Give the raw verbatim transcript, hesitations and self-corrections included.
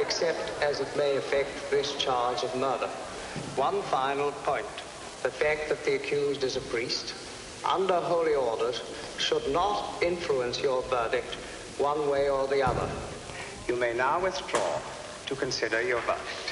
except as it may affect this charge of murder. One final point. The fact that the accused is a priest, under holy orders, should not influence your verdict one way or the other. You may now withdraw to consider your verdict.